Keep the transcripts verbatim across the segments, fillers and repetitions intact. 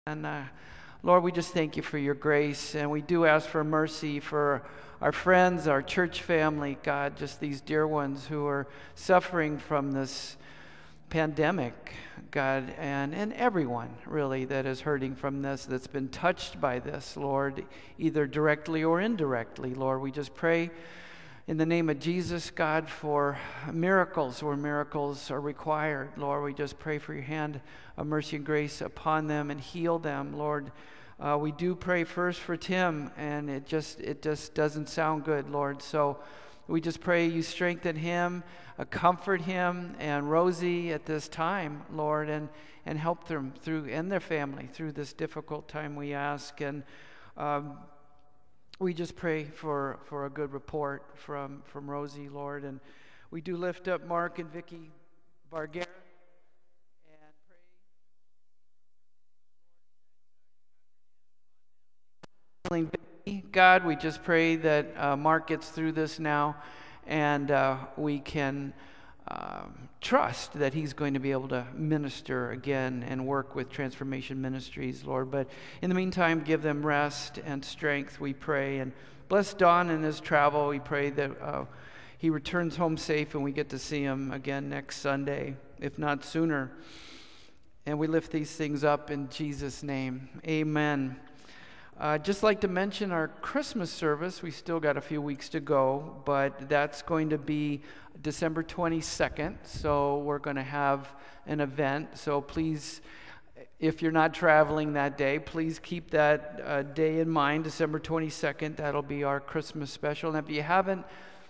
And uh, Lord, we just thank you for your grace, and we do ask for mercy for our friends, our church family, God, just these dear ones who are suffering from this pandemic, God, and, and everyone really that is hurting from this, that's been touched by this, Lord, either directly or indirectly. Lord, we just pray in the name of Jesus, God, for miracles where miracles are required. Lord, we just pray for your hand of mercy and grace upon them and heal them. Lord, uh, we do pray first for Tim, and it just it just doesn't sound good, Lord. So we just pray you strengthen him, uh, comfort him and Rosie at this time, Lord, and, and help them through, and their family through this difficult time, we ask. And um, we just pray for, for a good report from, from Rosie, Lord. And we do lift up Mark and Vicky Barguera and pray. God, we just pray that uh, Mark gets through this now, and uh, we can um, trust that he's going to be able to minister again and work with Transformation Ministries, Lord. But in the meantime, give them rest and strength, we pray. And bless Don in his travel. We pray that uh, he returns home safe and we get to see him again next Sunday, if not sooner. And we lift these things up in Jesus' name. Amen. I'd uh, just like to mention our Christmas service. We still got a few weeks to go, but that's going to be December twenty-second. So we're going to have an event. So please, if you're not traveling that day, please keep that uh, day in mind, December twenty-second. That'll be our Christmas special. And if you haven't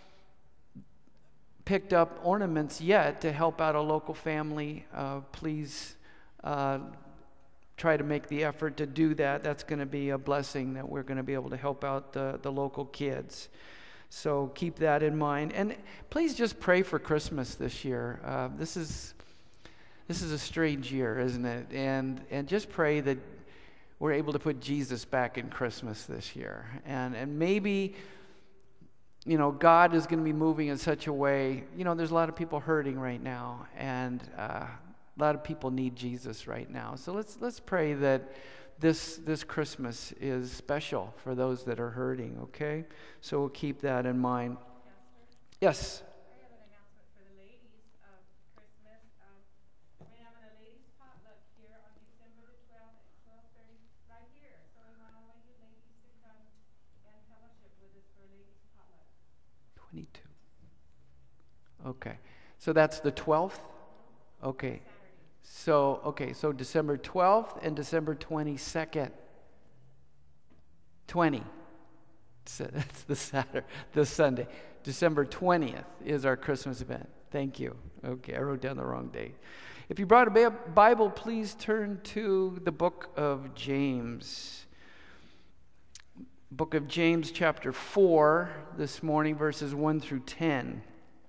picked up ornaments yet to help out a local family, uh, please uh, try to make the effort to do that. That's going to be a blessing that we're going to be able to help out the, the local kids. So keep that in mind. And please just pray for Christmas this year. Uh, this is this is a strange year, isn't it? And and just pray that we're able to put Jesus back in Christmas this year. And and maybe, you know, God is going to be moving in such a way. You know, there's a lot of people hurting right now, and uh, a lot of people need Jesus right now. So let's let's pray that this this Christmas is special for those that are hurting, okay? So we'll keep that in mind. Yes? I have an announcement for the ladies of Christmas. Um, we're having a ladies potluck here on December the twelfth at twelve thirty right here. So we want all of you ladies to come and fellowship with us for a ladies potluck. twenty-two. Okay. So that's the twelfth? Okay. So, okay, so December twelfth and December twenty-second. twenty. So that's the Saturday, the Sunday. December twentieth is our Christmas event. Thank you. Okay, I wrote down the wrong date. If you brought a Bible, please turn to the book of James. Book of James, chapter four, this morning, verses one through ten.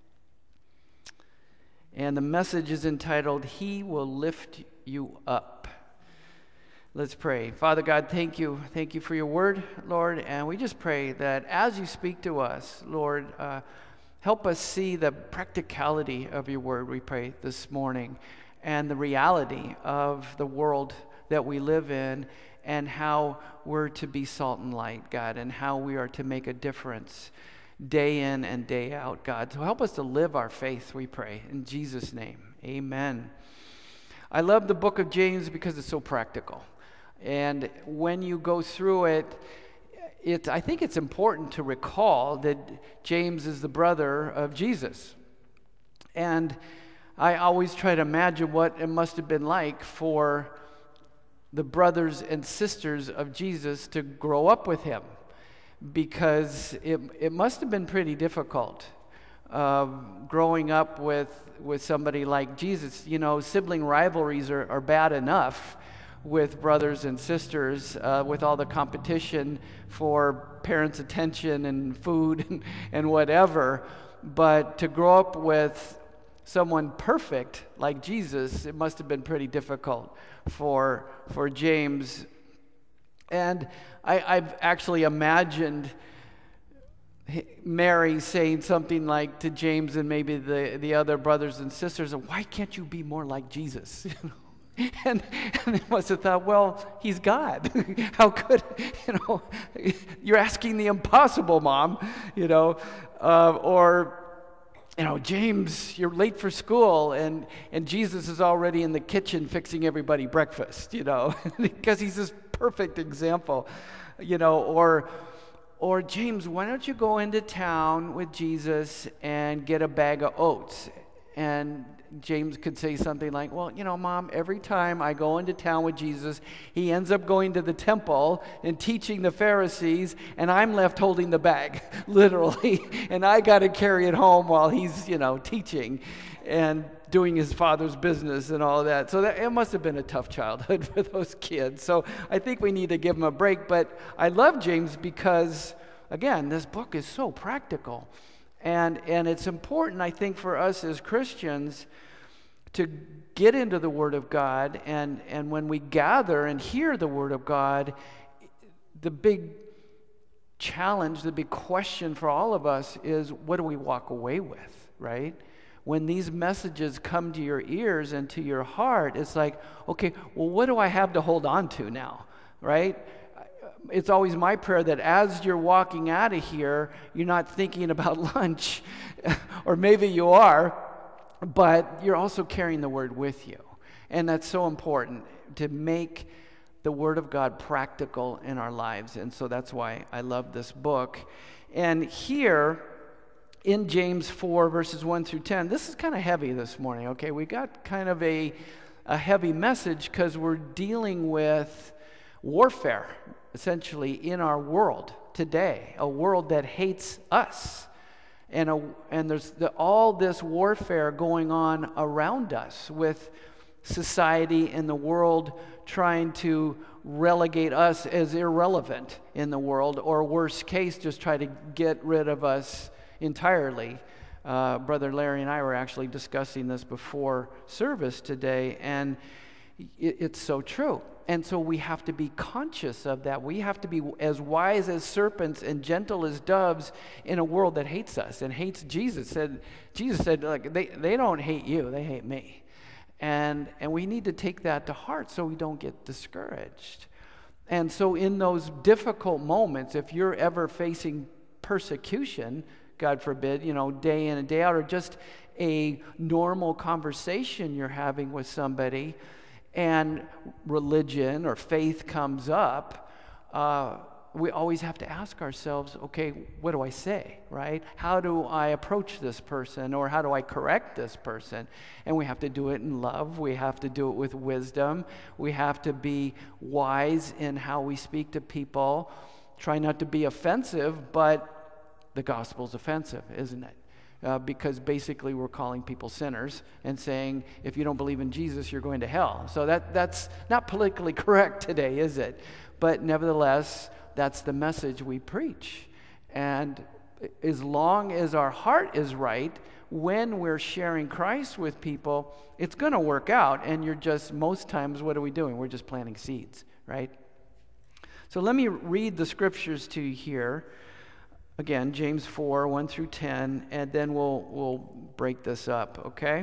And the message is entitled, He Will Lift You Up. Let's pray. Father God, thank you. Thank you for your word, Lord. And we just pray that as you speak to us, Lord, uh, help us see the practicality of your word, we pray, this morning, and the reality of the world that we live in, and how we're to be salt and light, God, and how we are to make a difference day in and day out, God. So help us to live our faith, we pray. In Jesus' name, amen. I love the book of James because it's so practical. And when you go through it, it, I think it's important to recall that James is the brother of Jesus. And I always try to imagine what it must have been like for the brothers and sisters of Jesus to grow up with him, because it it must have been pretty difficult uh, growing up with with somebody like Jesus. You know, sibling rivalries are, are bad enough with brothers and sisters, uh, with all the competition for parents' attention and food and, and whatever. But to grow up with someone perfect like Jesus, it must have been pretty difficult for for James. And I, I've actually imagined Mary saying something like to James and maybe the, the other brothers and sisters, why can't you be more like Jesus? And, and they must have thought, well, he's God. How could, you know, you're asking the impossible, Mom, you know, uh, or, you know, James, you're late for school, and, and Jesus is already in the kitchen fixing everybody breakfast, you know, because he's this perfect example, you know, or, or James, why don't you go into town with Jesus and get a bag of oats? And James could say something like, well, you know, Mom, every time I go into town with Jesus, he ends up going to the temple and teaching the Pharisees, and I'm left holding the bag, literally, and I got to carry it home while he's, you know, teaching and doing his father's business and all that. So that, it must have been a tough childhood for those kids. So I think we need to give them a break. But I love James because, again, this book is so practical. And and it's important, I think, for us as Christians to get into the Word of God. And, and when we gather and hear the Word of God, the big challenge, the big question for all of us is, what do we walk away with, right? When these messages come to your ears and to your heart, it's like, okay, well, what do I have to hold on to now, right? It's always my prayer that as you're walking out of here, you're not thinking about lunch, or maybe you are, but you're also carrying the Word with you. And that's so important, to make the Word of God practical in our lives. And so that's why I love this book. And here in James four, verses one through ten, this is kind of heavy this morning, okay? We got kind of a, a heavy message because we're dealing with warfare, essentially, in our world today, a world that hates us. And, a, and there's the, all this warfare going on around us, with society and the world trying to relegate us as irrelevant in the world, or worst case, just try to get rid of us entirely. Uh, Brother Larry and I were actually discussing this before service today, and it, it's so true. And so we have to be conscious of that. We have to be as wise as serpents and gentle as doves in a world that hates us and hates Jesus. Said Jesus said, like, they, they don't hate you, they hate me. And and we need to take that to heart so we don't get discouraged. And so in those difficult moments, if you're ever facing persecution, God forbid, you know, day in and day out, or just a normal conversation you're having with somebody, and religion or faith comes up, uh, we always have to ask ourselves, okay, what do I say, right? How do I approach this person, or how do I correct this person? And we have to do it in love. We have to do it with wisdom. We have to be wise in how we speak to people. Try not to be offensive, but the gospel's offensive, isn't it? Uh, because basically we're calling people sinners and saying, if you don't believe in Jesus, you're going to hell. So that that's not politically correct today, is it? But nevertheless, that's the message we preach. And as long as our heart is right, when we're sharing Christ with people, it's going to work out. And you're just, most times, what are we doing? We're just planting seeds, right? So let me read the scriptures to you here. Again, James four, one through ten, and then we'll we'll break this up, okay?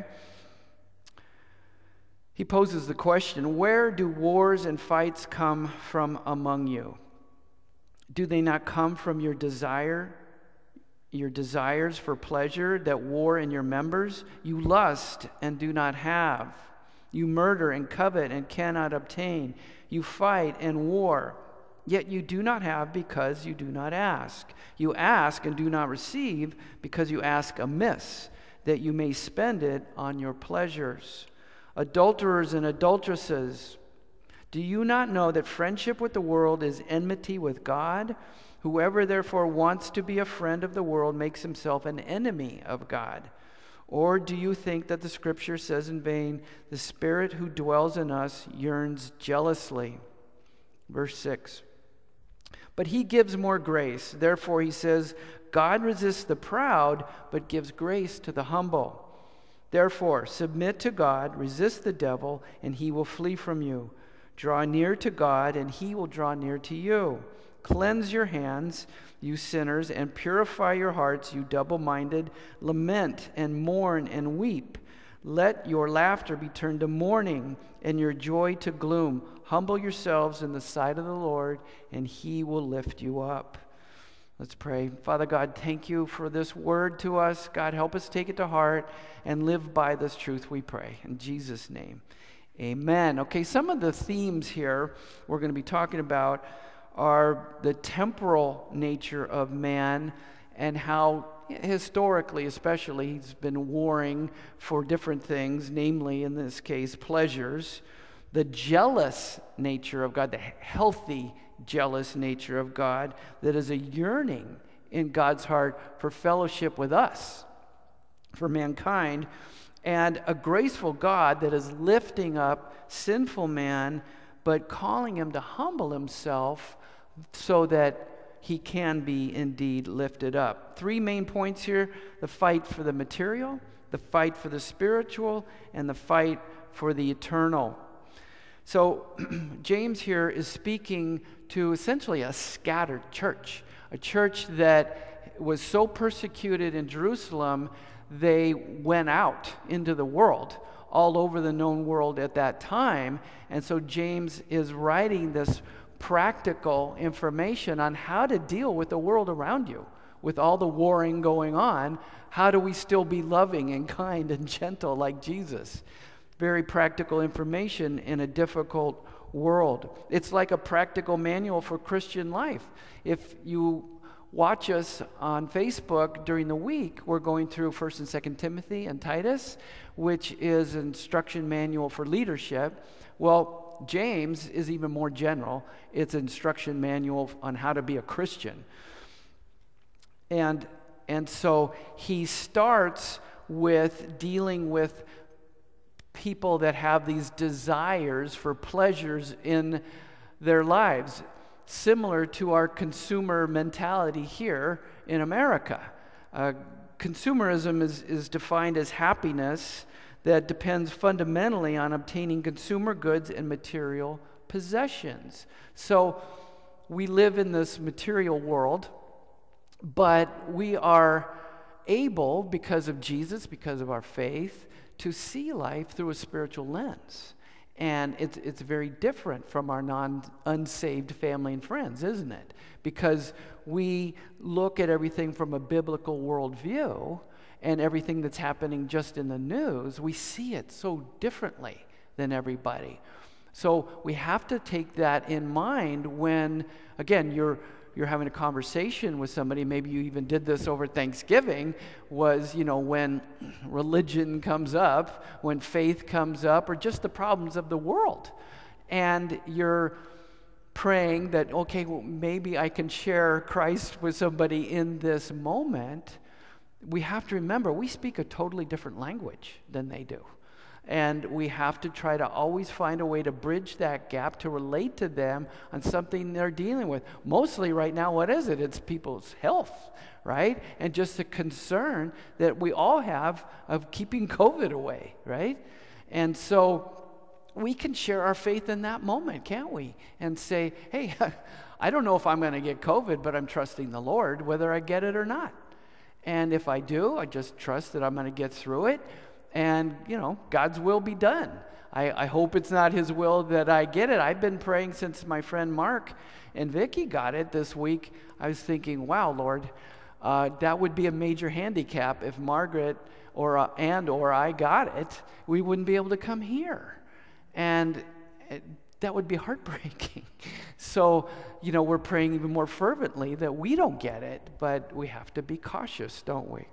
He poses the question, where do wars and fights come from among you? Do they not come from your desire, your desires for pleasure that war in your members? You lust and do not have. You murder and covet and cannot obtain. You fight and war. Yet you do not have because you do not ask. You ask and do not receive because you ask amiss, that you may spend it on your pleasures. Adulterers and adulteresses, do you not know that friendship with the world is enmity with God? Whoever therefore wants to be a friend of the world makes himself an enemy of God. Or do you think that the scripture says in vain, the Spirit who dwells in us yearns jealously? Verse six. But he gives more grace. Therefore, he says, God resists the proud, but gives grace to the humble. Therefore, submit to God, resist the devil, and he will flee from you. Draw near to God, and he will draw near to you. Cleanse your hands, you sinners, and purify your hearts, you double-minded. Lament and mourn and weep. Let your laughter be turned to mourning and your joy to gloom. Humble yourselves in the sight of the Lord, and he will lift you up. Let's pray. Father God, thank you for this word to us. God, help us take it to heart and live by this truth, we pray. In Jesus' name, amen. Okay, some of the themes here we're going to be talking about are the temporal nature of man and how historically especially he's been warring for different things, namely in this case pleasures. The jealous nature of God, the healthy jealous nature of God, that is a yearning in God's heart for fellowship with us, for mankind, and a graceful God that is lifting up sinful man but calling him to humble himself so that he can be indeed lifted up. Three main points here: the fight for the material, the fight for the spiritual, and the fight for the eternal. So James here is speaking to essentially a scattered church, a church that was so persecuted in Jerusalem, they went out into the world, all over the known world at that time. And so James is writing this practical information on how to deal with the world around you. With all the warring going on, how do we still be loving and kind and gentle like Jesus? Very practical information in a difficult world. It's like a practical manual for Christian life. If you watch us on Facebook during the week, we're going through First and Second Timothy and Titus, which is an instruction manual for leadership. Well, James is even more general. It's an instruction manual on how to be a Christian. And, and so he starts with dealing with people that have these desires for pleasures in their lives, similar to our consumer mentality here in America. Uh, consumerism is, is defined as happiness that depends fundamentally on obtaining consumer goods and material possessions. So we live in this material world, but we are able, because of Jesus, because of our faith, to see life through a spiritual lens. And it's it's very different from our non-unsaved family and friends, isn't it? Because we look at everything from a biblical worldview, and everything that's happening just in the news, we see it so differently than everybody. So we have to take that in mind when, again, you're you're having a conversation with somebody. Maybe you even did this over Thanksgiving, was, you know, when religion comes up, when faith comes up, or just the problems of the world. And you're praying that, okay, well, maybe I can share Christ with somebody in this moment. We have to remember, we speak a totally different language than they do. And we have to try to always find a way to bridge that gap, to relate to them on something they're dealing with. Mostly right now, what is it? It's people's health, right? And just the concern that we all have of keeping COVID away, right? And so we can share our faith in that moment, can't we? And say, hey, I don't know if I'm going to get COVID, but I'm trusting the Lord whether I get it or not. And if I do, I just trust that I'm going to get through it. And, you know, God's will be done. I, I hope it's not his will that I get it. I've been praying since my friend Mark and Vicky got it this week. I was thinking, wow, Lord, uh, that would be a major handicap if Margaret or uh, and or I got it. We wouldn't be able to come here. And it, that would be heartbreaking. So, you know, we're praying even more fervently that we don't get it, but we have to be cautious, don't we?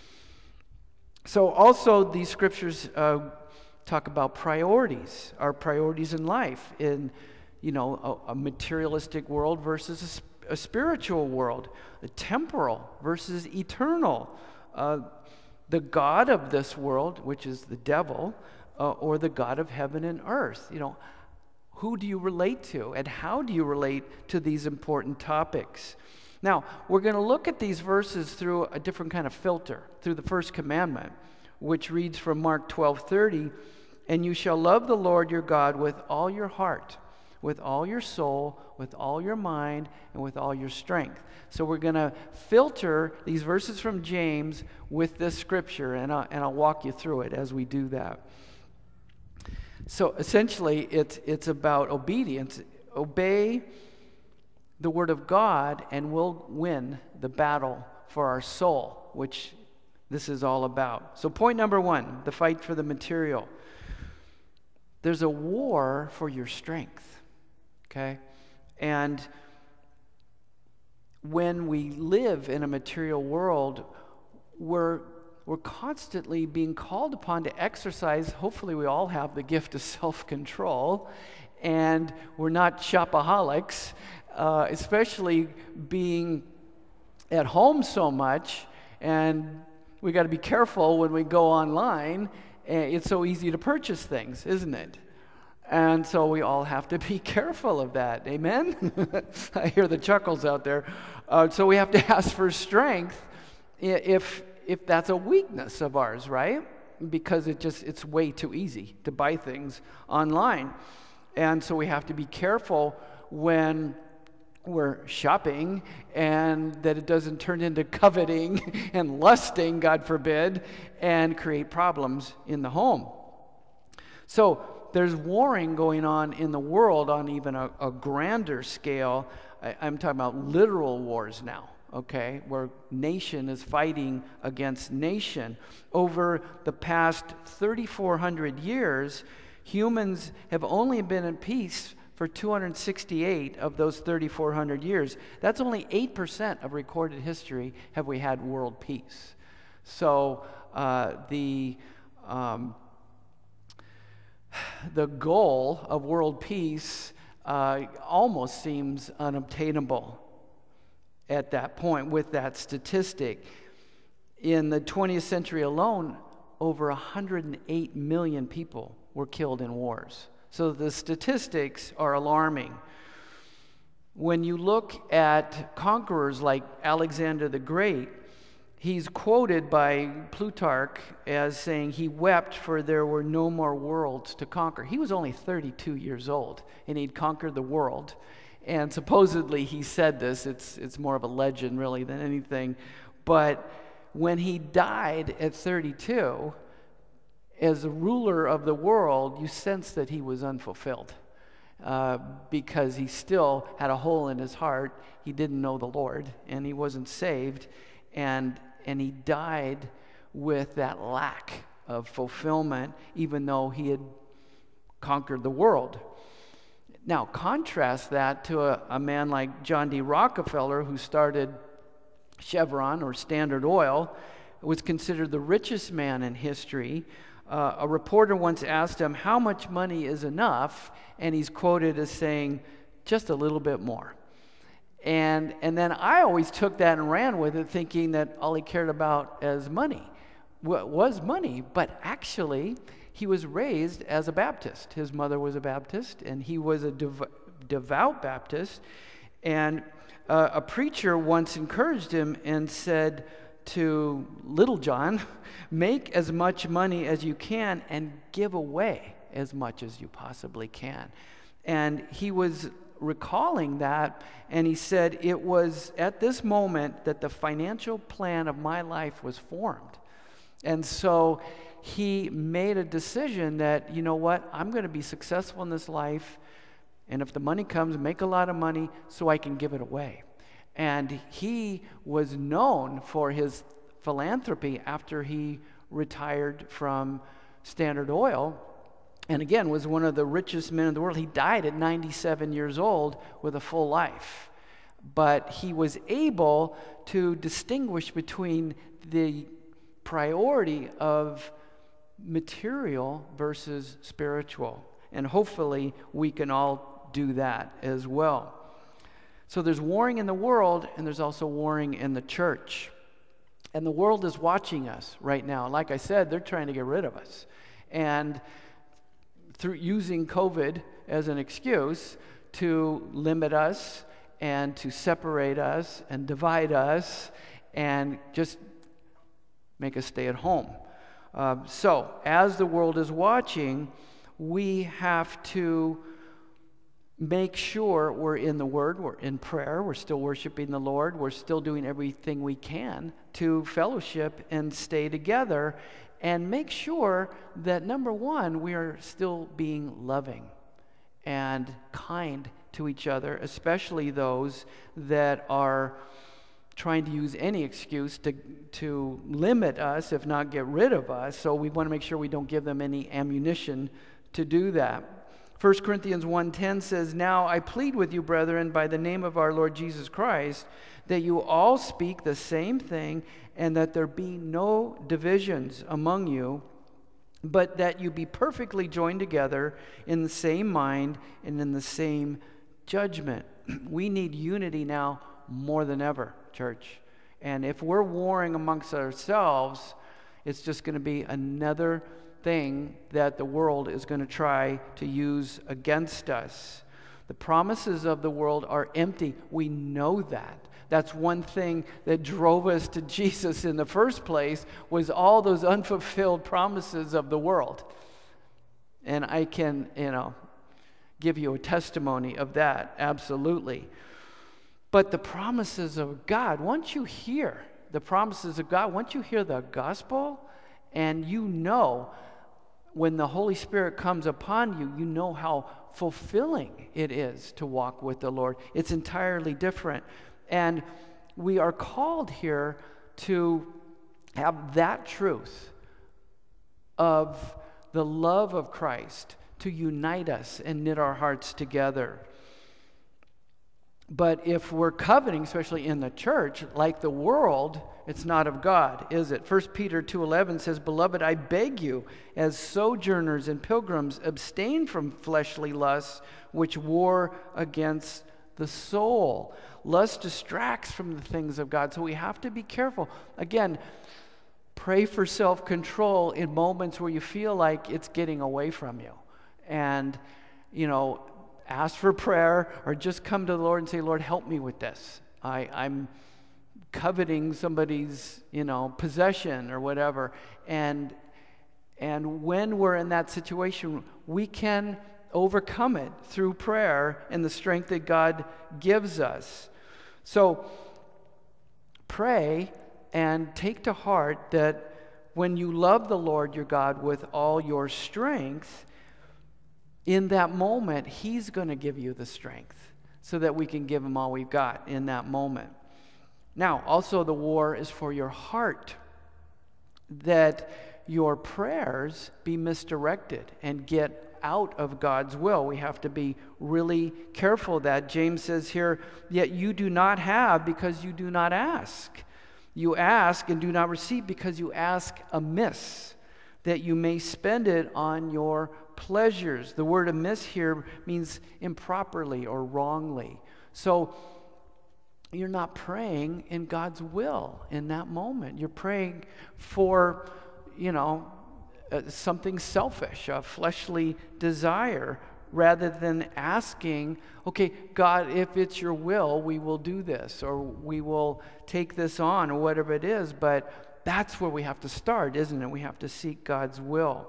So also these scriptures uh, talk about priorities, our priorities in life, in, you know, a, a materialistic world versus a, sp- a spiritual world, a temporal versus eternal, uh, the God of this world, which is the devil, uh, or the God of heaven and earth. You know, who do you relate to, and how do you relate to these important topics? Now, we're going to look at these verses through a different kind of filter, through the first commandment, which reads from Mark twelve thirty, "And you shall love the Lord your God with all your heart, with all your soul, with all your mind, and with all your strength. So we're going to filter these verses from James with this scripture, and I'll, and I'll walk you through it as we do that. So essentially, it's, it's about obedience. Obey the word of God, and we'll win the battle for our soul, which this is all about. So point number one, the fight for the material. There's a war for your strength. Okay? And when we live in a material world, we're, we're constantly being called upon to exercise. Hopefully we all have the gift of self-control, and we're not shopaholics, uh, especially being at home so much, and we got to be careful when we go online. It's so easy to purchase things, isn't it? And so we all have to be careful of that. Amen? I hear the chuckles out there. Uh, so we have to ask for strength if if that's a weakness of ours, right? Because it just it's way too easy to buy things online. And so we have to be careful when we're shopping, and that it doesn't turn into coveting and lusting, God forbid, and create problems in the home. So there's warring going on in the world on even a, a grander scale. I, I'm talking about literal wars now, okay, where nation is fighting against nation. Over the past thirty-four hundred years, humans have only been in peace for two hundred sixty-eight of those thirty-four hundred years. That's only eight percent of recorded history have we had world peace. So uh, the um, the goal of world peace uh, almost seems unobtainable at that point with that statistic. In the twentieth century alone, over one hundred eight million people were killed in wars. So the statistics are alarming. When you look at conquerors like Alexander the Great, he's quoted by Plutarch as saying he wept for there were no more worlds to conquer. He was only thirty-two years old, and he'd conquered the world. And supposedly he said this. It's, it's more of a legend, really, than anything. But when he died at thirty-two, as a ruler of the world, you sense that he was unfulfilled uh, because he still had a hole in his heart. He didn't know the Lord, and he wasn't saved, and and he died with that lack of fulfillment, even though he had conquered the world. Now, contrast that to a, a man like John D. Rockefeller, who started Chevron or Standard Oil, was considered the richest man in history. Uh, a reporter once asked him, how much money is enough? And he's quoted as saying, just a little bit more. And and then I always took that and ran with it, thinking that all he cared about as money was money. But actually, he was raised as a Baptist. His mother was a Baptist, and he was a dev- devout Baptist. And uh, a preacher once encouraged him and said to Little John, make as much money as you can and give away as much as you possibly can. And he was recalling that, and he said, it was at this moment that the financial plan of my life was formed. And so he made a decision that, you know what, I'm going to be successful in this life, and if the money comes, make a lot of money so I can give it away. And he was known for his philanthropy after he retired from Standard Oil, and again was one of the richest men in the world. He died at ninety-seven years old with a full life. But he was able to distinguish between the priority of material versus spiritual. And hopefully we can all do that as well. So there's warring in the world, and there's also warring in the church. And the world is watching us right now. Like I said, they're trying to get rid of us. And through using COVID as an excuse to limit us and to separate us and divide us and just make us stay at home. Uh, so as the world is watching, we have to make sure we're in the Word, we're in prayer, we're still worshiping the Lord, we're still doing everything we can to fellowship and stay together, and make sure that, number one, we are still being loving and kind to each other, especially those that are trying to use any excuse to, to limit us, if not get rid of us. So we want to make sure we don't give them any ammunition to do that. First Corinthians one ten says, "Now I plead with you, brethren, by the name of our Lord Jesus Christ, that you all speak the same thing, and that there be no divisions among you, but that you be perfectly joined together in the same mind and in the same judgment." We need unity now more than ever, church. And if we're warring amongst ourselves, it's just going to be another thing that the world is going to try to use against us. The promises of the world are empty. We know that. That's one thing that drove us to Jesus in the first place, was all those unfulfilled promises of the world. And I can, you know, give you a testimony of that, absolutely. But the promises of God, once you hear the promises of God, once you hear the gospel, and you know when the Holy Spirit comes upon you, you know how fulfilling it is to walk with the Lord. It's entirely different. And we are called here to have that truth of the love of Christ to unite us and knit our hearts together. But if we're coveting, especially in the church, like the world, it's not of God, is it? First Peter two eleven says, "Beloved, I beg you, as sojourners and pilgrims, abstain from fleshly lusts, which war against the soul." Lust distracts from the things of God, so we have to be careful. Again, pray for self-control in moments where you feel like it's getting away from you. And, you know, ask for prayer, or just come to the Lord and say, "Lord, help me with this. I, I'm coveting somebody's, you know, possession or whatever." And and when we're in that situation, we can overcome it through prayer and the strength that God gives us. So pray and take to heart that when you love the Lord your God with all your strength, in that moment, He's going to give you the strength so that we can give Him all we've got in that moment. Now, also the war is for your heart, that your prayers be misdirected and get out of God's will. We have to be really careful of that. James says here, "Yet you do not have because you do not ask. You ask and do not receive because you ask amiss, that you may spend it on your pleasures." The word amiss here means improperly or wrongly. So you're not praying in God's will in that moment. You're praying for, you know, uh, something selfish, a fleshly desire, rather than asking, "Okay, God, if it's your will, we will do this, or we will take this on," or whatever it is. But that's where we have to start, isn't it? We have to seek God's will.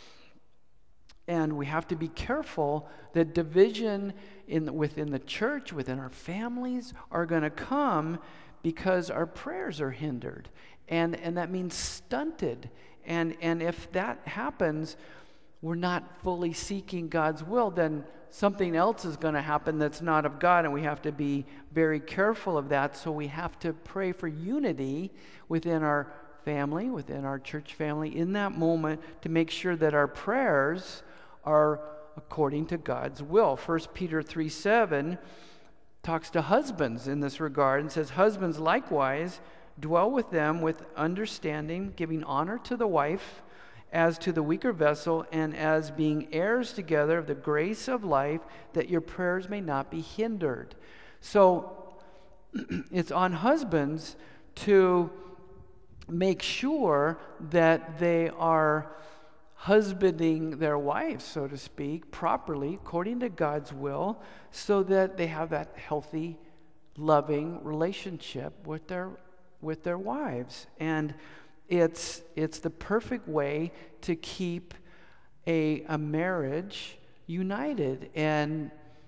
And we have to be careful that division in within the church, within our families, are going to come because our prayers are hindered. And, and that means stunted. And, and if that happens, we're not fully seeking God's will, then something else is going to happen that's not of God, and we have to be very careful of that. So we have to pray for unity within our family, within our church family, in that moment, to make sure that our prayers are according to God's will. First Peter three seven talks to husbands in this regard and says, "Husbands likewise dwell with them with understanding, giving honor to the wife as to the weaker vessel, and as being heirs together of the grace of life, that your prayers may not be hindered." So it's on husbands to make sure that they are husbanding their wives, so to speak, properly, according to God's will, so that they have that healthy, loving relationship with their with their wives. And it's it's the perfect way to keep a, a marriage united and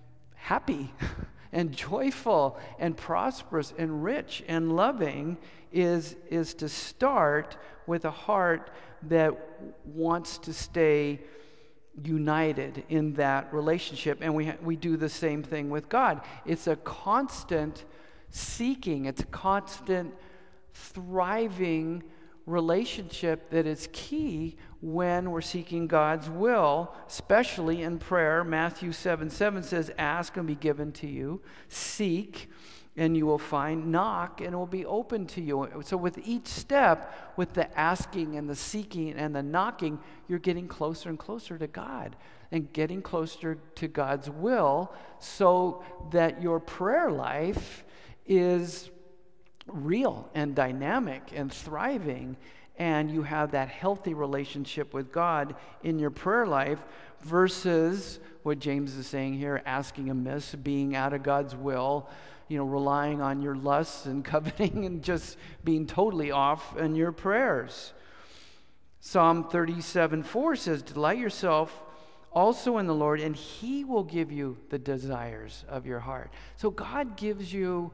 happy and joyful and prosperous and rich and loving is, is to start with a heart that wants to stay united in that relationship. And we, we do the same thing with God. It's a constant seeking. It's a constant thriving relationship that is key when we're seeking God's will, especially in prayer. Matthew seven seven says, ask and be given to you. Seek and you will find. Knock and it will be open to you. So with each step, with the asking and the seeking and the knocking, you're getting closer and closer to God and getting closer to God's will, so that your prayer life is real and dynamic and thriving, and you have that healthy relationship with God in your prayer life, versus what James is saying here, asking amiss, being out of God's will, you know, relying on your lusts and coveting and just being totally off in your prayers. Psalm thirty-seven four says, delight yourself also in the Lord, and He will give you the desires of your heart. So God gives you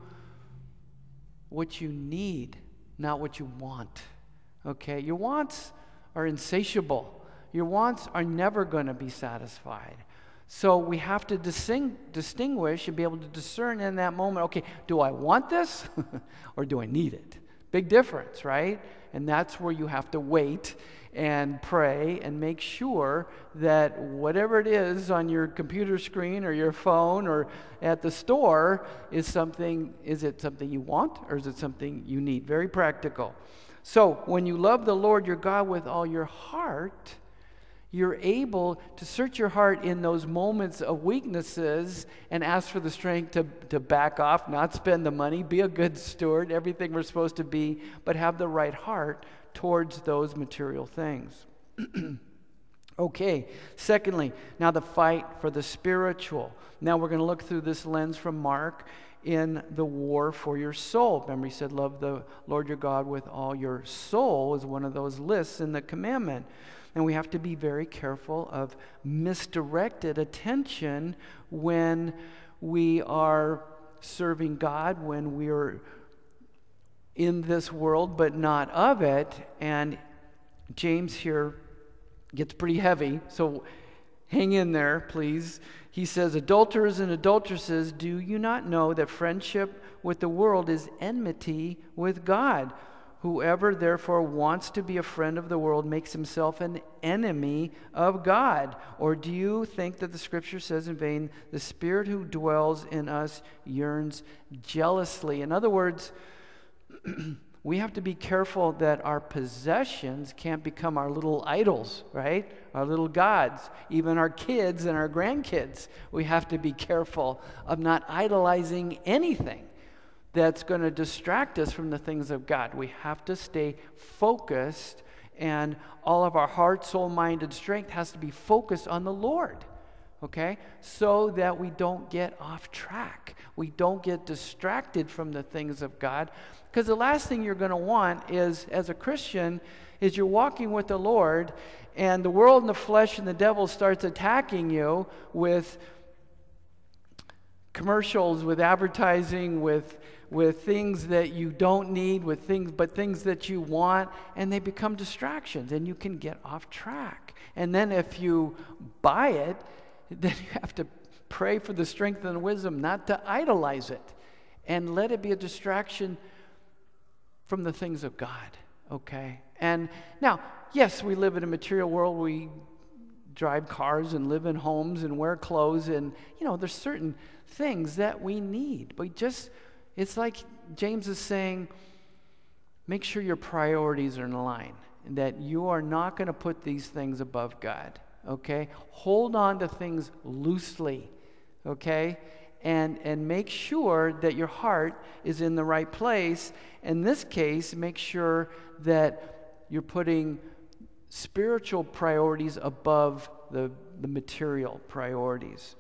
what you need, not what you want. Okay? Your wants are insatiable. Your wants are never going to be satisfied. So we have to disting- distinguish and be able to discern in that moment, okay, do I want this or do I need it? Big difference, right? And that's where you have to wait and pray and make sure that whatever it is on your computer screen or your phone or at the store is something, is it something you want or is it something you need? Very practical. So when you love the Lord your God with all your heart, you're able to search your heart in those moments of weaknesses and ask for the strength to, to back off, not spend the money, be a good steward, everything we're supposed to be, but have the right heart towards those material things. Okay, secondly, now the fight for the spiritual. Now we're going to look through this lens from Mark in the war for your soul. Remember, he said, love the Lord your God with all your soul is one of those lists in the commandment. And we have to be very careful of misdirected attention when we are serving God, when we are in this world but not of it. And James here gets pretty heavy, so hang in there, please. He says, adulterers and adulteresses, do you not know that friendship with the world is enmity with God? Whoever therefore wants to be a friend of the world makes himself an enemy of God. Or do you think that the scripture says in vain, the Spirit who dwells in us yearns jealously? In other words, we have to be careful that our possessions can't become our little idols, right? Our little gods. Even our kids and our grandkids, we have to be careful of not idolizing anything that's going to distract us from the things of God. We have to stay focused, and all of our heart, soul, mind, and strength has to be focused on the Lord, okay? So that we don't get off track. We don't get distracted from the things of God. Because the last thing you're going to want is, as a Christian, is you're walking with the Lord, and the world and the flesh and the devil starts attacking you with commercials, with advertising, with with things that you don't need, with things, but things that you want, and they become distractions, and you can get off track. And then if you buy it, then you have to pray for the strength and the wisdom not to idolize it, and let it be a distraction from the things of God, okay? And now, yes, we live in a material world. We drive cars and live in homes and wear clothes, and, you know, there's certain things that we need, but just, it's like James is saying, make sure your priorities are in line, and that you are not going to put these things above God, okay? Hold on to things loosely, okay? And, and make sure that your heart is in the right place. In this case, make sure that you're putting spiritual priorities above the, the material priorities.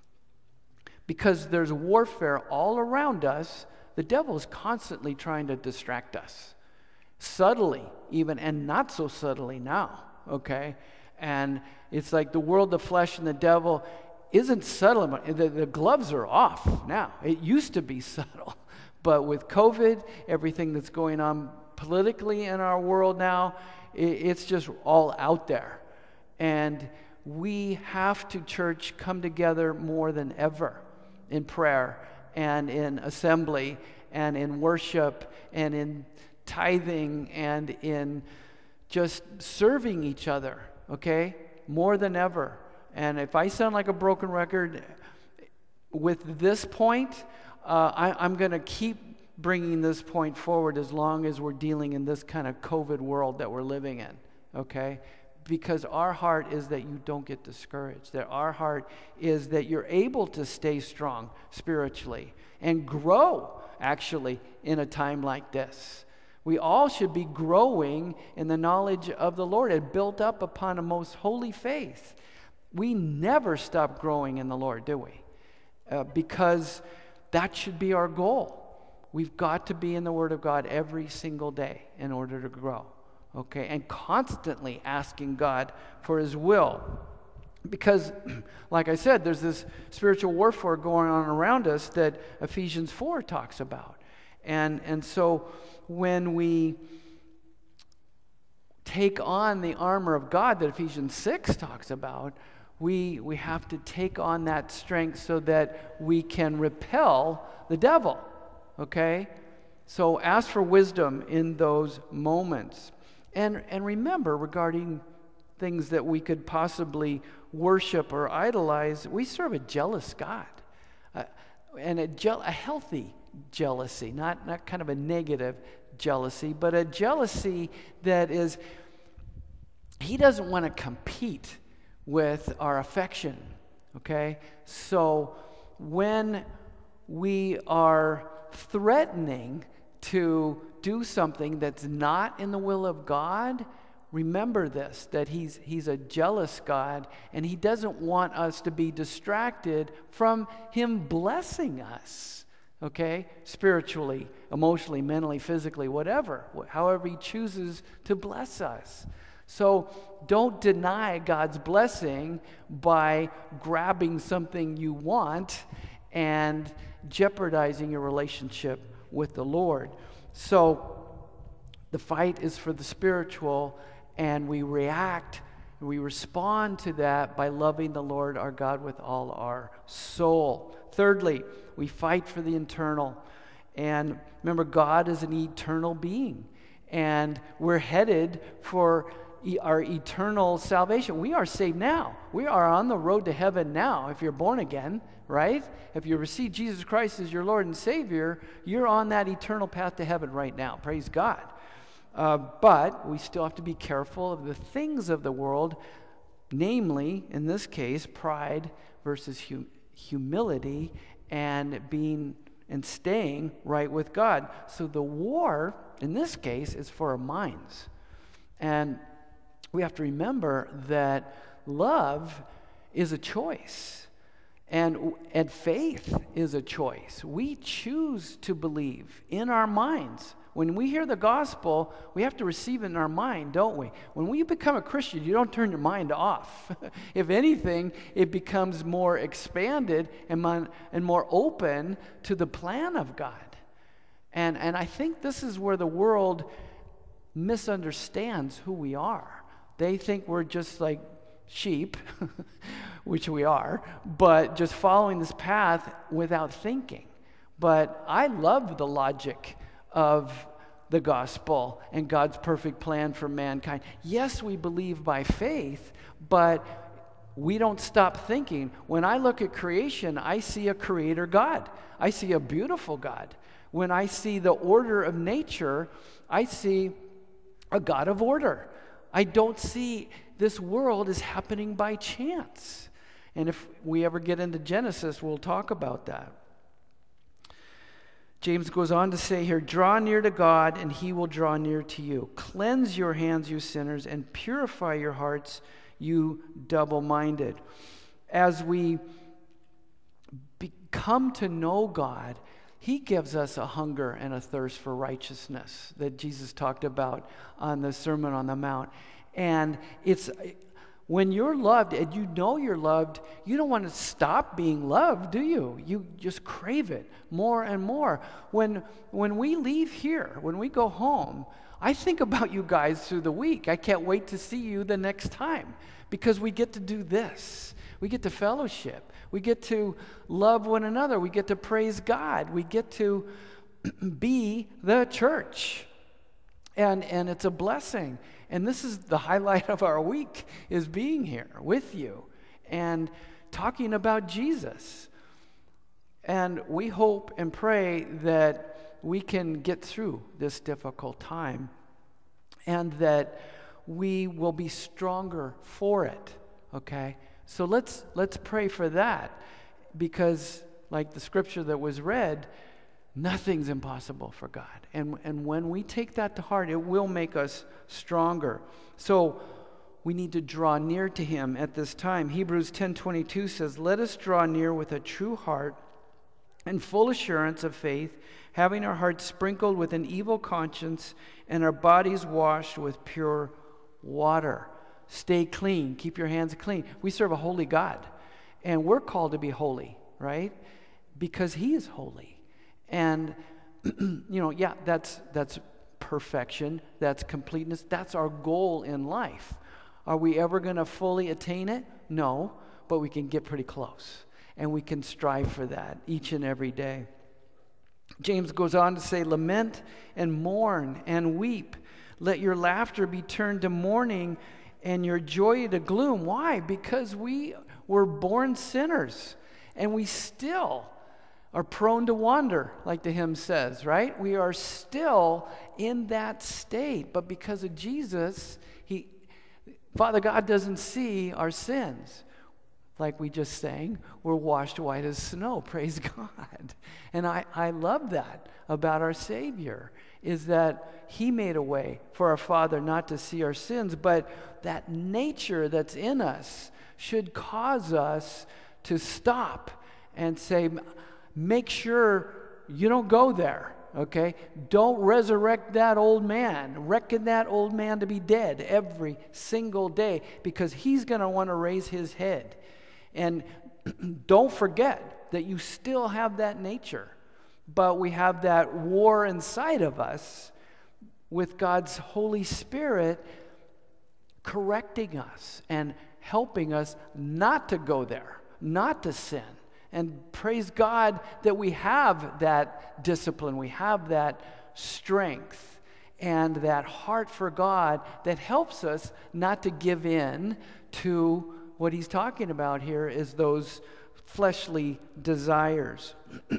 Because there's warfare all around us. The devil is constantly trying to distract us. Subtly, even, and not so subtly now, okay? And it's like the world, the flesh, and the devil isn't subtle. The, the gloves are off now. It used to be subtle. But with COVID, everything that's going on politically in our world now, it, it's just all out there. And we have to, church, come together more than ever in prayer and in assembly and in worship and in tithing and in just serving each other, okay? More than ever. And if I sound like a broken record with this point, uh, I, I'm going to keep bringing this point forward as long as we're dealing in this kind of COVID world that we're living in, okay? Because our heart is that you don't get discouraged, that our heart is that you're able to stay strong spiritually and grow, actually, in a time like this. We all should be growing in the knowledge of the Lord and built up upon a most holy faith. We never stop growing in the Lord, do we? Uh, because that should be our goal. We've got to be in the Word of God every single day in order to grow, okay? And constantly asking God for His will. Because, like I said, there's this spiritual warfare going on around us that Ephesians four talks about. And, and so when we take on the armor of God that Ephesians six talks about, we, we have to take on that strength so that we can repel the devil, okay? So ask for wisdom in those moments. And, and remember, regarding things that we could possibly worship or idolize, we serve a jealous God. Uh, and a, je- a healthy jealousy, not, not kind of a negative jealousy, but a jealousy that is, He doesn't want to compete with our affection, okay? So when we are threatening to do something that's not in the will of God, remember this, that he's, he's a jealous God, and He doesn't want us to be distracted from Him blessing us, okay? Spiritually, emotionally, mentally, physically, whatever, however He chooses to bless us. So don't deny God's blessing by grabbing something you want and jeopardizing your relationship with the Lord. So the fight is for the spiritual, and we react, we respond to that by loving the Lord our God with all our soul. Thirdly, we fight for the internal. And remember, God is an eternal being, and we're headed for our eternal salvation. We are saved now. We are on the road to heaven now if you're born again, right? If you receive Jesus Christ as your Lord and Savior, you're on that eternal path to heaven right now. Praise God. Uh, but we still have to be careful of the things of the world, namely, in this case, pride versus hum- humility and being and staying right with God. So the war, in this case, is for our minds. And we have to remember that love is a choice, and, and faith is a choice. We choose to believe in our minds. When we hear the gospel, we have to receive it in our mind, don't we? When we become a Christian, you don't turn your mind off. If anything, it becomes more expanded and, mon- and more open to the plan of God. And, and I think this is where the world misunderstands who we are. They think we're just like sheep, which we are, but just following this path without thinking. But I love the logic of the gospel and God's perfect plan for mankind. Yes, we believe by faith, but we don't stop thinking. When I look at creation, I see a creator God. I see a beautiful God. When I see the order of nature, I see a God of order. I don't see this world as happening by chance. And if we ever get into Genesis, we'll talk about that. James goes on to say here, draw near to God, and He will draw near to you. Cleanse your hands, you sinners, and purify your hearts, you double-minded. As we come to know God, He gives us a hunger and a thirst for righteousness that Jesus talked about on the Sermon on the Mount. And it's When you're loved and you know you're loved, you don't want to stop being loved, do you? You just crave it more and more. When, when we leave here, when we go home, I think about you guys through the week. I can't wait to see you the next time because we get to do this. We get to fellowship. We get to love one another. We get to praise God. We get to be the church. And, and it's a blessing. And this is the highlight of our week, is being here with you and talking about Jesus. And we hope and pray that we can get through this difficult time and that we will be stronger for it, okay? So let's let's pray for that, because like the scripture that was read, nothing's impossible for God. And, and when we take that to heart, it will make us stronger. So we need to draw near to him at this time. Hebrews ten twenty-two says, "Let us draw near with a true heart and full assurance of faith, having our hearts sprinkled with an evil conscience and our bodies washed with pure water." Stay clean. Keep your hands clean. We serve a holy God, and we're called to be holy, right? Because he is holy. And, you know, yeah, that's that's perfection. That's completeness. That's our goal in life. Are we ever going to fully attain it? No, but we can get pretty close. And we can strive for that each and every day. James goes on to say, "Lament and mourn and weep. Let your laughter be turned to mourning and your joy to gloom." Why? Because we were born sinners, and we still are prone to wander, like the hymn says, right? We are still in that state, but because of Jesus, he, Father God doesn't see our sins. Like we just sang, we're washed white as snow. Praise God. And I, I love that about our Savior, is that he made a way for our Father not to see our sins, but that nature that's in us should cause us to stop and say, make sure you don't go there, okay? Don't resurrect that old man. Reckon that old man to be dead every single day, because he's going to want to raise his head. And don't forget that you still have that nature, but we have that war inside of us with God's Holy Spirit correcting us and helping us not to go there, not to sin. And praise God that we have that discipline, we have that strength and that heart for God that helps us not to give in to what he's talking about here, is those fleshly desires.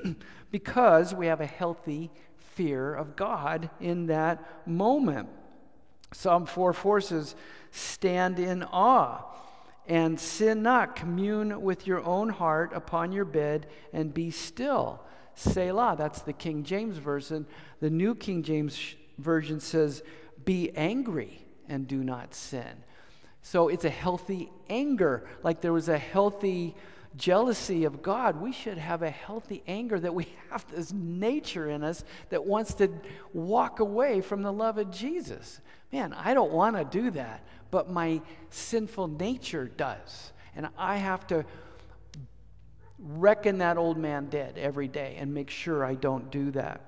Because we have a healthy fear of God in that moment. Psalm four four says, "Stand in awe and sin not. Commune with your own heart upon your bed and be still. Selah." That's the King James Version. The New King James Version says, "Be angry and do not sin." So it's a healthy anger. Like there was a healthy jealousy of God, we should have a healthy anger, that we have this nature in us that wants to walk away from the love of Jesus. Man, I don't want to do that, but my sinful nature does. And I have to reckon that old man dead every day and make sure I don't do that.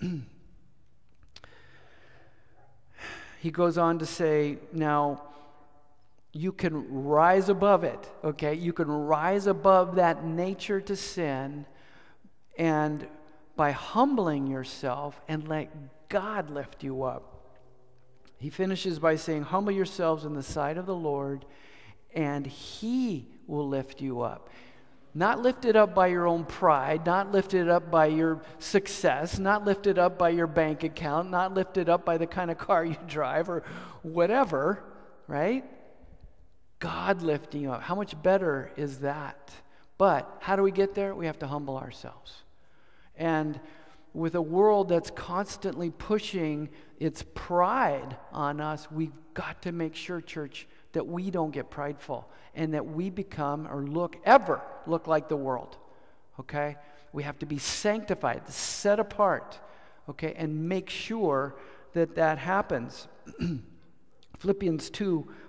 He goes on to say, now, you can rise above it, okay? You can rise above that nature to sin, and by humbling yourself and let God lift you up. He finishes by saying, "Humble yourselves in the sight of the Lord, and he will lift you up." Not lifted up by your own pride, not lifted up by your success, not lifted up by your bank account, not lifted up by the kind of car you drive or whatever, right? God lifting you up. How much better is that? But how do we get there? We have to humble ourselves. And with a world that's constantly pushing its pride on us, we've got to make sure, church, that we don't get prideful and that we become or look, ever look like the world, okay? We have to be sanctified, set apart, okay, and make sure that that happens. Philippians two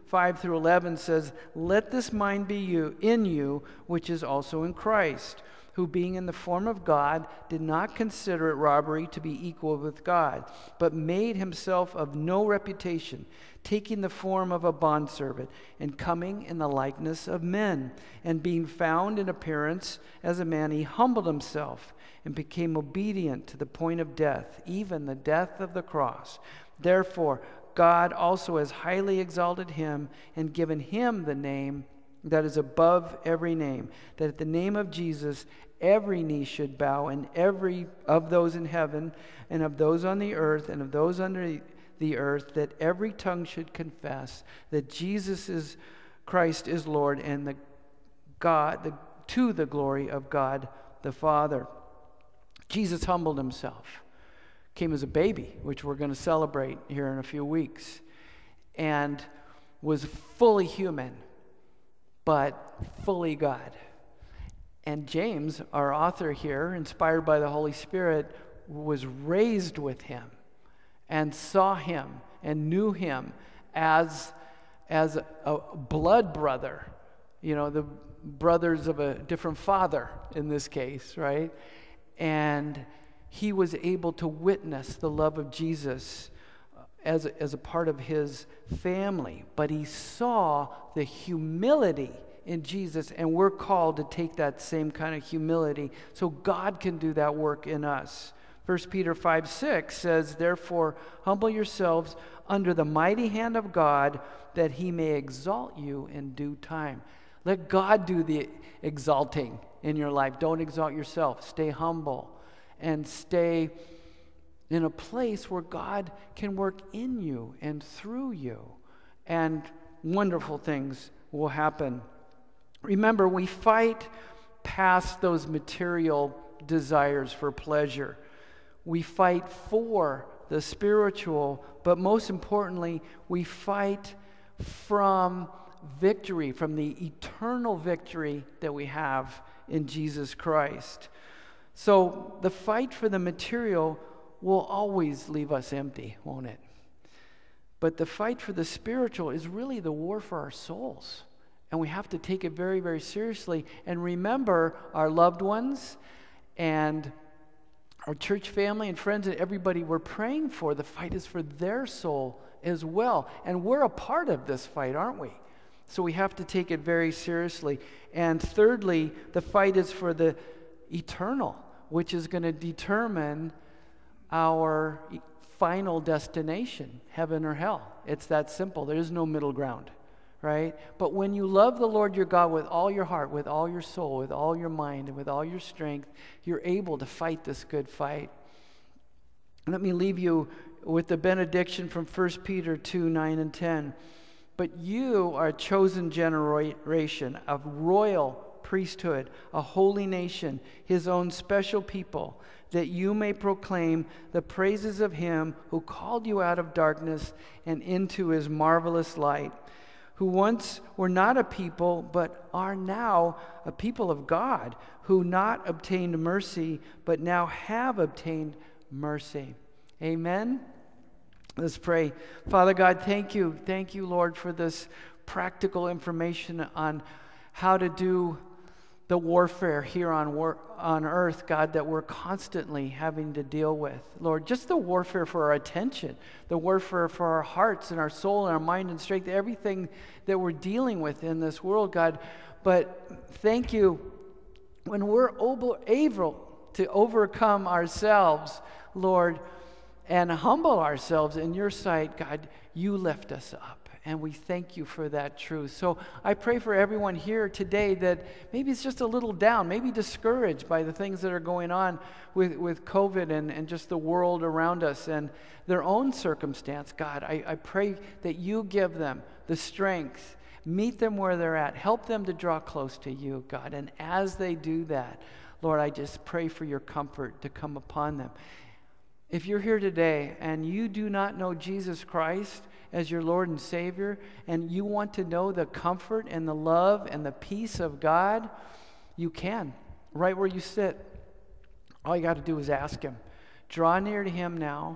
five through eleven says, "Let this mind be you in you, which is also in Christ, who being in the form of God did not consider it robbery to be equal with God, but made himself of no reputation, taking the form of a bondservant, and coming in the likeness of men. And being found in appearance as a man, he humbled himself and became obedient to the point of death, even the death of the cross. Therefore, God also has highly exalted him and given him the name that is above every name, that at the name of Jesus every knee should bow, and every of those in heaven and of those on the earth and of those under the earth, that every tongue should confess that Jesus is Christ is Lord, and the God the, to the glory of God the Father." Jesus humbled himself, came as a baby, which we're going to celebrate here in a few weeks, and was fully human, but fully God. And James, our author here, inspired by the Holy Spirit, was raised with him and saw him and knew him as, as a, a blood brother, you know, the brothers of a different father in this case, right? And he was able to witness the love of Jesus as a, as a part of his family. But he saw the humility in Jesus, and we're called to take that same kind of humility so God can do that work in us. First Peter five six says, "Therefore, humble yourselves under the mighty hand of God, that he may exalt you in due time." Let God do the exalting in your life. Don't exalt yourself. Stay humble and stay in a place where God can work in you and through you, and wonderful things will happen. Remember, we fight past those material desires for pleasure. We fight for the spiritual, but most importantly, we fight from victory, from the eternal victory that we have in Jesus Christ. So the fight for the material will always leave us empty, won't it? But the fight for the spiritual is really the war for our souls. And we have to take it very, very seriously and remember our loved ones and our church family and friends and everybody we're praying for. The fight is for their soul as well. And we're a part of this fight, aren't we? So we have to take it very seriously. And thirdly, the fight is for the eternal, which is going to determine our final destination, heaven or hell. It's that simple. There is no middle ground, right? But when you love the Lord your God with all your heart, with all your soul, with all your mind, and with all your strength, you're able to fight this good fight. Let me leave you with the benediction from First Peter two, nine and ten. "But you are a chosen generation, a royal priesthood, a holy nation, his own special people, that you may proclaim the praises of him who called you out of darkness and into his marvelous light, who once were not a people, but are now a people of God, who not obtained mercy, but now have obtained mercy." Amen. Let's pray. Father God, thank you. Thank you, Lord, for this practical information on how to do the warfare here on war- on earth, God, that we're constantly having to deal with. Lord, just the warfare for our attention, the warfare for our hearts and our soul and our mind and strength, everything that we're dealing with in this world, God. But thank you, when we're able to overcome ourselves, Lord, and humble ourselves in your sight, God, you lift us up. And we thank you for that truth. So I pray for everyone here today that maybe it's just a little down, maybe discouraged by the things that are going on with, with COVID and, and just the world around us and their own circumstance. God, I, I pray that you give them the strength, meet them where they're at, help them to draw close to you, God. And as they do that, Lord, I just pray for your comfort to come upon them. If you're here today and you do not know Jesus Christ as your Lord and Savior, and you want to know the comfort and the love and the peace of God, you can, right where you sit. All you got to do is ask him. Draw near to him now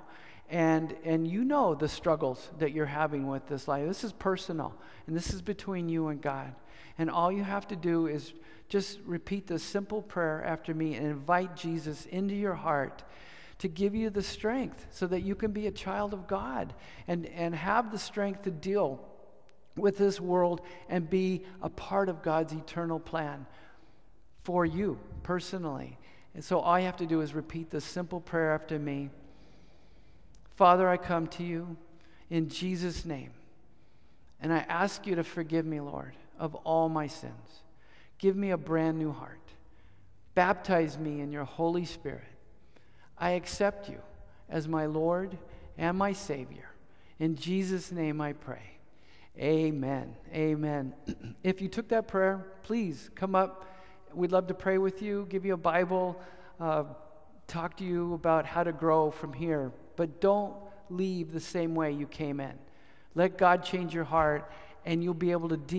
And, and you know the struggles that you're having with this life. This is personal, and this is between you and God. And all you have to do is just repeat this simple prayer after me and invite Jesus into your heart to give you the strength so that you can be a child of God and, and have the strength to deal with this world and be a part of God's eternal plan for you personally. And so all you have to do is repeat this simple prayer after me. Father, I come to you in Jesus' name, and I ask you to forgive me, Lord, of all my sins. Give me a brand new heart. Baptize me in your Holy Spirit. I accept you as my Lord and my Savior. In Jesus' name I pray. Amen. Amen. If you took that prayer, please come up. We'd love to pray with you, give you a Bible, uh, talk to you about how to grow from here. But don't leave the same way you came in. Let God change your heart, and you'll be able to deal